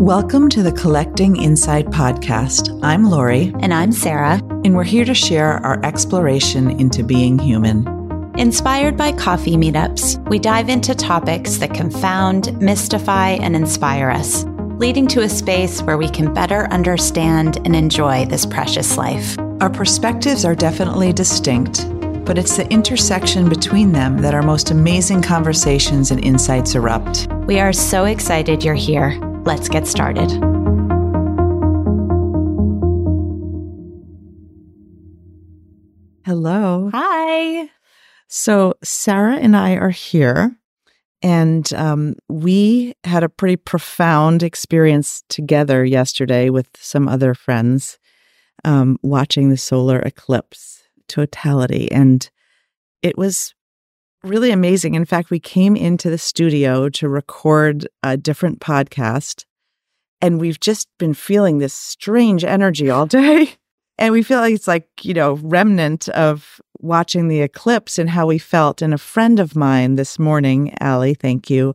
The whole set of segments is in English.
Welcome to the Collecting Insight podcast. I'm Lori. And I'm Sarah. And we're here to share our exploration into being human. Inspired by coffee meetups, we dive into topics that confound, mystify, and inspire us, leading to a space where we can better understand and enjoy this precious life. Our perspectives are definitely distinct, but it's the intersection between them that our most amazing conversations and insights erupt. We are so excited you're here. Let's get started. Hello. Hi. So Sarah and I are here, and we had a pretty profound experience together yesterday with some other friends, watching the solar eclipse totality. And it was really amazing. In fact, we came into the studio to record a different podcast, and we've just been feeling this strange energy all day. And we feel like it's like, remnant of watching the eclipse and how we felt. And a friend of mine this morning, Allie, thank you,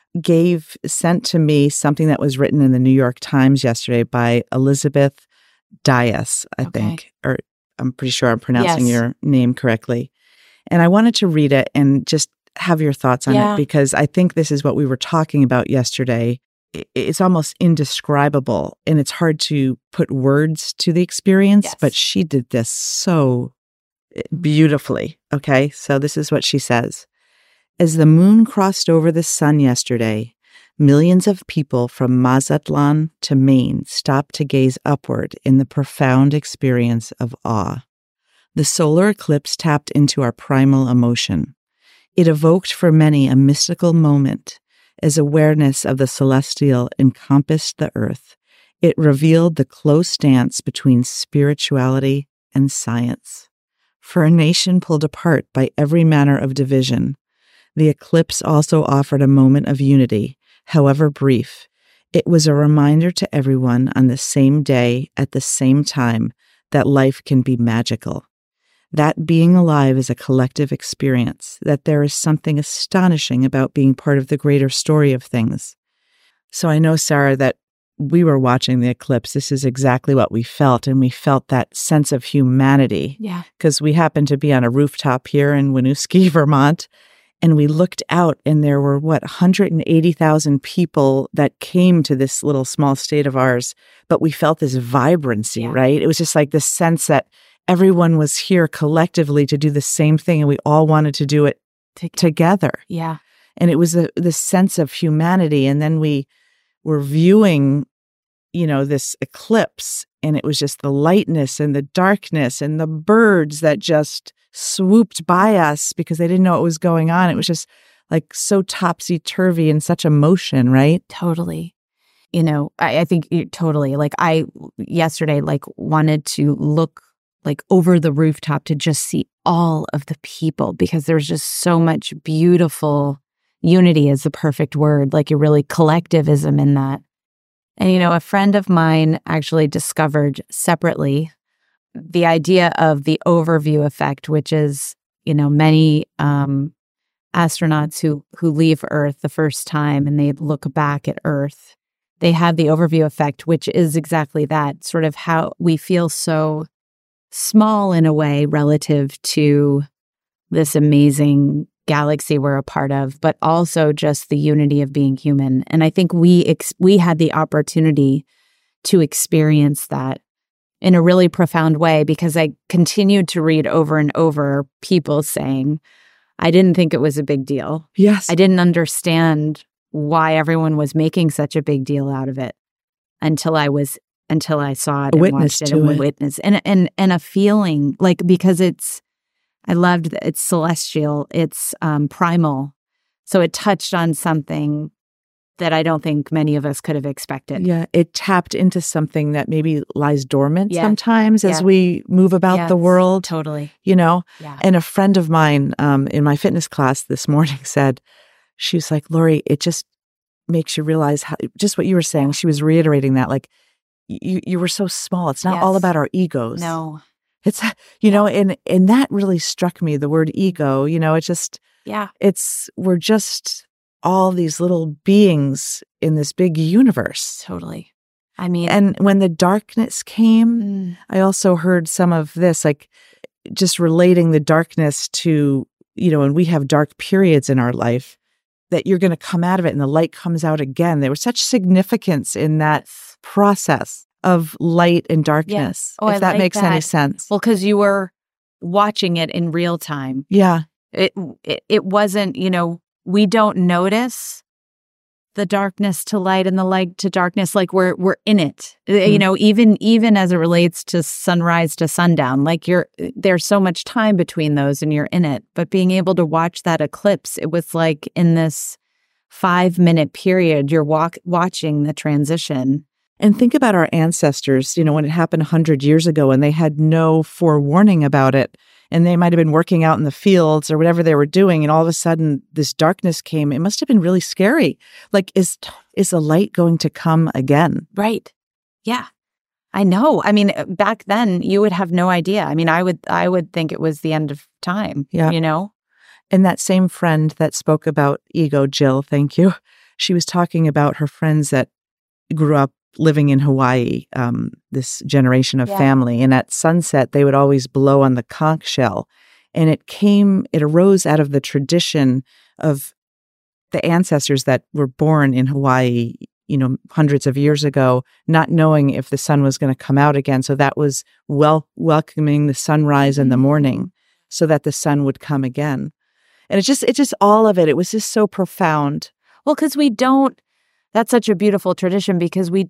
sent to me something that was written in the New York Times yesterday by Elizabeth Dias, I think, or I'm pretty sure I'm pronouncing your name correctly. And I wanted to read it and just have your thoughts on it, because I think this is what we were talking about yesterday. It's almost indescribable, and it's hard to put words to the experience, but she did this so beautifully. Okay, so this is what she says. As the moon crossed over the sun yesterday, millions of people from Mazatlan to Maine stopped to gaze upward in the profound experience of awe. The solar eclipse tapped into our primal emotion. It evoked for many a mystical moment. As awareness of the celestial encompassed the earth, it revealed the close dance between spirituality and science. For a nation pulled apart by every manner of division, the eclipse also offered a moment of unity, however brief. It was a reminder to everyone on the same day, at the same time, that life can be magical. That being alive is a collective experience, that there is something astonishing about being part of the greater story of things. So I know, Sarah, that we were watching the eclipse. This is exactly what we felt, and we felt that sense of humanity. Yeah. Because we happened to be on a rooftop here in Winooski, Vermont, and we looked out, and there were, 180,000 people that came to this little small state of ours, but we felt this vibrancy, right? It was just like this sense that everyone was here collectively to do the same thing, and we all wanted to do it together. Yeah. And it was this sense of humanity. And then we were viewing, this eclipse, and it was just the lightness and the darkness and the birds that just swooped by us because they didn't know what was going on. It was just like so topsy-turvy and such emotion, right? Totally. I think totally. Like I yesterday, wanted to look over the rooftop to just see all of the people, because there's just so much beautiful unity is the perfect word, like a really collectivism in that. And, a friend of mine actually discovered separately the idea of the overview effect, which is, many astronauts who leave Earth the first time and they look back at Earth, they have the overview effect, which is exactly that, sort of how we feel so small in a way relative to this amazing galaxy we're a part of, but also just the unity of being human. And I think we had the opportunity to experience that in a really profound way, because I continued to read over and over people saying, I didn't think it was a big deal. Yes. I didn't understand why everyone was making such a big deal out of it until I saw it and watched it and witnessed and a feeling because I loved that it's celestial, it's primal. So it touched on something that I don't think many of us could have expected. Yeah, it tapped into something that maybe lies dormant sometimes as we move about the world. Totally. Yeah. And a friend of mine in my fitness class this morning said, she was like, Lori, it just makes you realize how, just what you were saying. She was reiterating that, you were so small. It's not all about our egos. No. It's, and that really struck me, the word ego, it's just, we're just all these little beings in this big universe. Totally. I mean, And when the darkness came, I also heard some of this, like just relating the darkness to, when we have dark periods in our life, that you're going to come out of it and the light comes out again. There was such significance in that process of light and darkness, yes. Oh, if that like makes any sense. Well, because you were watching it in real time. Yeah. It wasn't, we don't notice the darkness to light and the light to darkness, like we're in it. Even as it relates to sunrise to sundown, like there's so much time between those and you're in it. But being able to watch that eclipse, it was like in this 5-minute period, you're watching the transition. And think about our ancestors, when it happened 100 years ago and they had no forewarning about it. And they might have been working out in the fields or whatever they were doing. And all of a sudden, this darkness came. It must have been really scary. Like, is the light going to come again? Right. Yeah. I know. I mean, back then, you would have no idea. I mean, I would think it was the end of time, yeah. And that same friend that spoke about ego, Jill, thank you. She was talking about her friends that grew up living in Hawaii, this generation of family. And at sunset, they would always blow on the conch shell. And it arose out of the tradition of the ancestors that were born in Hawaii, hundreds of years ago, not knowing if the sun was going to come out again. So that was welcoming the sunrise in the morning so that the sun would come again. And it's just all of it. It was just so profound. Well, because that's such a beautiful tradition because we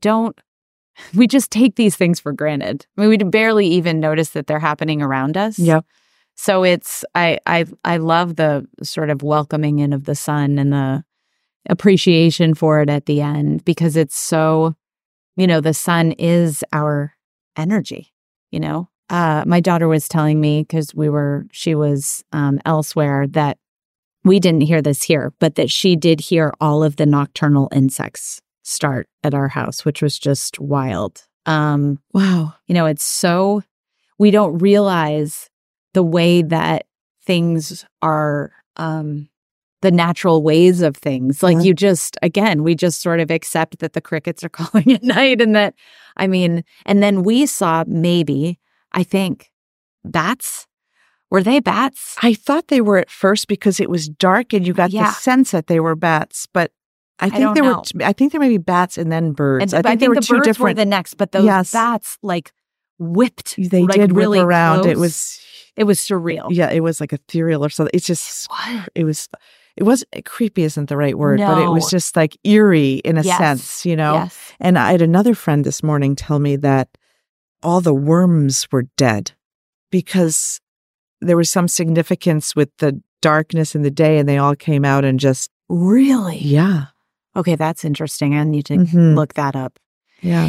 just take these things for granted. I mean, we barely even notice that they're happening around us. Yeah. So I love the sort of welcoming in of the sun and the appreciation for it at the end because it's so, the sun is our energy, My daughter was telling me because she was elsewhere that we didn't hear this here, but that she did hear all of the nocturnal insects start at our house, which was just wild. Wow. It's so, we don't realize the way that things are, the natural ways of things. Like we just sort of accept that the crickets are calling at night and that, and then we saw I think, bats. Were they bats? I thought they were at first because it was dark and you got the sense that they were bats, but I think there may be bats and then birds. I think there were the two birds different. Were the next, but those bats whipped. They did really whip around. Close. It was surreal. Yeah, it was like ethereal or something. It's just it was creepy isn't the right word, but it was just like eerie in a sense, Yes. And I had another friend this morning tell me that all the worms were dead because there was some significance with the darkness in the day and they all came out and just... Really? Yeah. Okay, that's interesting. I need to look that up. Yeah.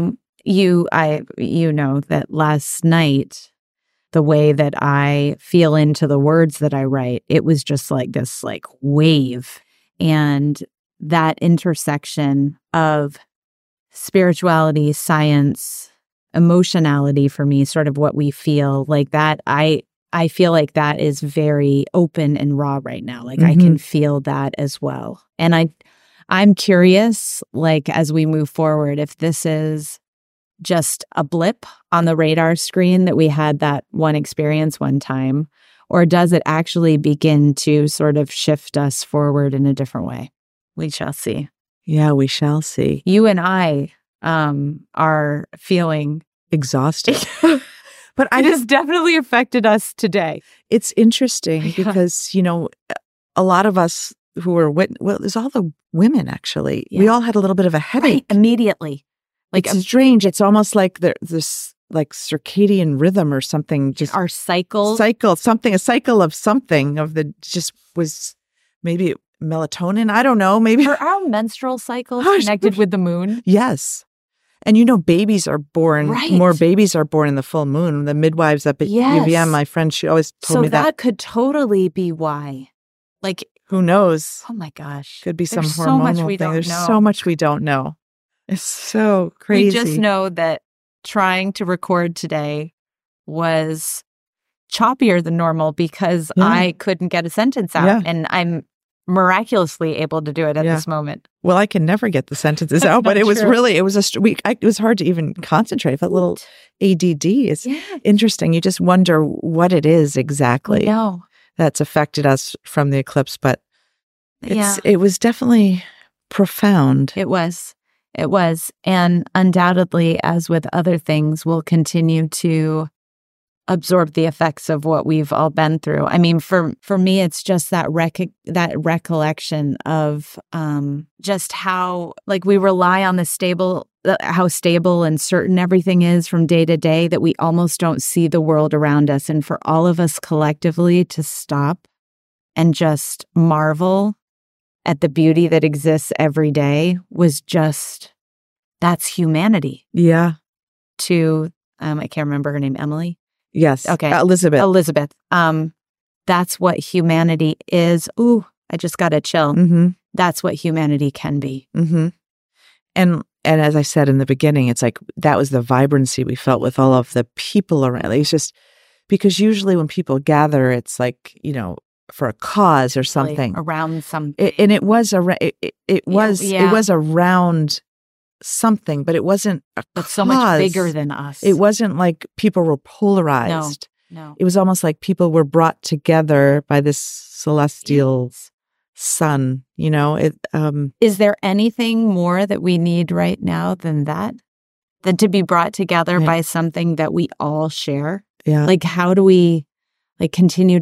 You know that last night, the way that I feel into the words that I write, it was just like this wave. And that intersection of spirituality, science, emotionality for me, sort of what we feel like that, I feel like that is very open and raw right now. Like I can feel that as well. And I'm curious, as we move forward, if this is just a blip on the radar screen that we had that one experience one time, or does it actually begin to sort of shift us forward in a different way? We shall see. Yeah, we shall see. You and I are feeling exhausted. But it has definitely affected us today. It's interesting because, a lot of us who were, there's all the women actually. Yeah. We all had a little bit of a headache. Right, immediately. It's strange. It's almost like this circadian rhythm or something. Just our cycle. A cycle of something just was maybe melatonin. I don't know. Maybe. Are our menstrual cycles connected with the moon? Yes. And babies are born, more babies are born in the full moon. The midwives up at UVM, my friend, she always told me that. So that could totally be why. Who knows? Oh my gosh. Could be some hormonal thing. There's so much we don't know. It's so crazy. We just know that trying to record today was choppier than normal because I couldn't get a sentence out. Yeah. And miraculously able to do it at Yeah. this moment. Well, I can never get the sentences out, but not it was true. really, it was it was hard to even concentrate. I felt a little ADD. It's Yeah. interesting. You just wonder what it is exactly No. that's affected us from the eclipse, but Yeah. it was definitely profound. It was. It was. And undoubtedly, as with other things, we'll continue to absorb the effects of what we've all been through. I mean, for me, it's just that recollection of just how, like, we rely on how stable and certain everything is from day to day, that we almost don't see the world around us. And for all of us collectively to stop and just marvel at the beauty that exists every day was just, that's humanity. Yeah. To, I can't remember her name, Emily? Yes. Okay. Elizabeth. That's what humanity is. Ooh, I just got a chill. Mm-hmm. That's what humanity can be. Mm-hmm. And as I said in the beginning, it's like that was the vibrancy we felt with all of the people around. It's just because usually when people gather, it's like, for a cause or something. Around something. And it was it was around something, but it wasn't a cause. So much bigger than us. It wasn't like people were polarized. No. It was almost like people were brought together by this celestial sun, Is there anything more that we need right now than that? Than to be brought together by something that we all share? Yeah. Like, how do we continue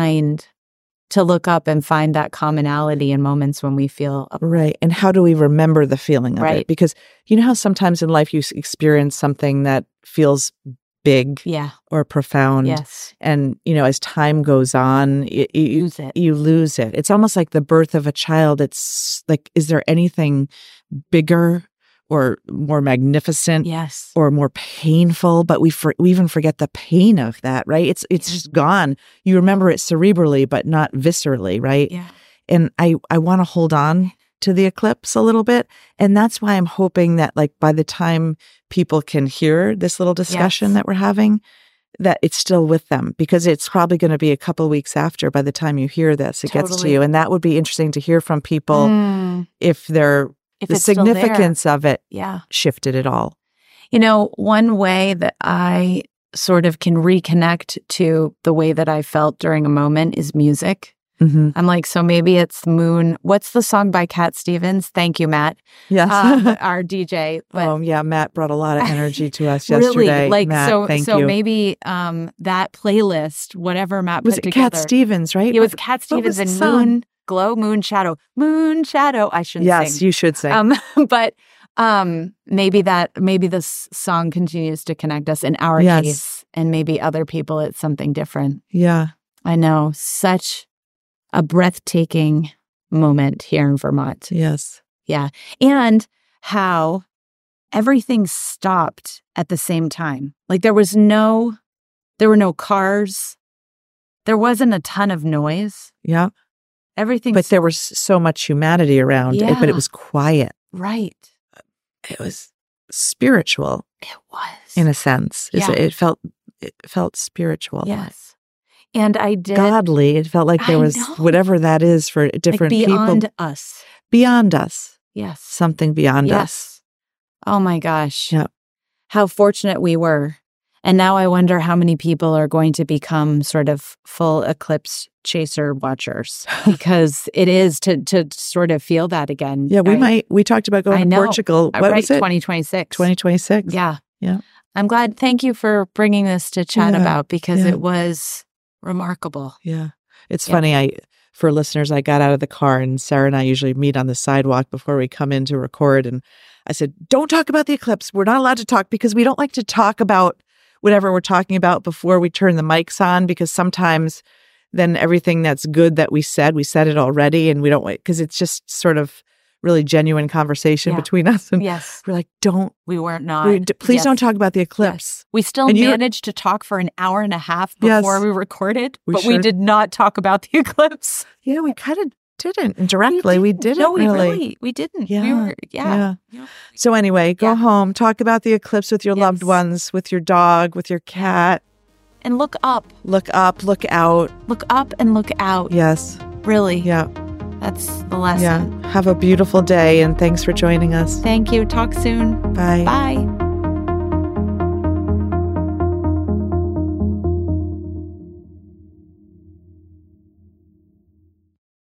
to look up and find that commonality in moments when we feel right? And how do we remember the feeling of it? Because you know how sometimes in life you experience something that feels big or profound. Yes. And, as time goes on, you lose it. It's almost like the birth of a child. It's like, is there anything bigger or more magnificent or more painful? But we even forget the pain of that, right? It's just gone. You remember it cerebrally, but not viscerally, right? Yeah. And I want to hold on to the eclipse a little bit. And that's why I'm hoping that, like, by the time people can hear this little discussion that we're having, that it's still with them, because it's probably going to be a couple weeks after by the time you hear this, it gets to you. And that would be interesting to hear from people if the significance of it shifted at all. One way that I sort of can reconnect to the way that I felt during a moment is music. Mm-hmm. I'm like, so maybe it's Moon. What's the song by Cat Stevens? Thank you, Matt. Yes. Our DJ. But Matt brought a lot of energy to us yesterday. Really? Matt, thank you. Maybe that playlist, whatever Matt put together. Was it Cat Stevens, right? It was Cat Stevens and Moon Glow, Moon Shadow. Moon Shadow. I shouldn't sing. Yes, you should sing. But maybe this song continues to connect us in our case, and maybe other people it's something different. Yeah. I know. Such a breathtaking moment here in Vermont. Yes. Yeah. And how everything stopped at the same time. Like there were no cars. There wasn't a ton of noise. Yeah. Everything. But there was so much humanity around it, but it was quiet. Right. It was spiritual. It was. In a sense. Yeah. It felt spiritual. Yes. And I did. Godly. It felt like there was whatever that is for different people. Beyond us. Beyond us. Yes. Something beyond us. Oh my gosh. Yeah. How fortunate we were. And now I wonder how many people are going to become sort of full eclipse chaser watchers, because it is to sort of feel that again. Yeah, we talked about going to Portugal. What was it? 2026. 2026. Yeah. Yeah. I'm glad. Thank you for bringing this to chat about, because it was remarkable. Yeah. It's funny. For listeners, I got out of the car, and Sarah and I usually meet on the sidewalk before we come in to record. And I said, don't talk about the eclipse. We're not allowed to talk, because we don't like to talk about whatever we're talking about before we turn the mics on, because sometimes then everything that's good that we said it already, and we don't wait, because it's just sort of really genuine conversation between us. And we're like, please don't talk about the eclipse. Yes. We still managed to talk for an hour and a half before we recorded, we did not talk about the eclipse. Yeah, we kind of didn't indirectly. We didn't. No, we didn't. Yeah. So anyway, go home, talk about the eclipse with your loved ones, with your dog, with your cat. And look up. Look up, look out. Look up and look out. Yes. Really. Yeah. That's the lesson. Yeah. Have a beautiful day, and thanks for joining us. Thank you. Talk soon. Bye. Bye.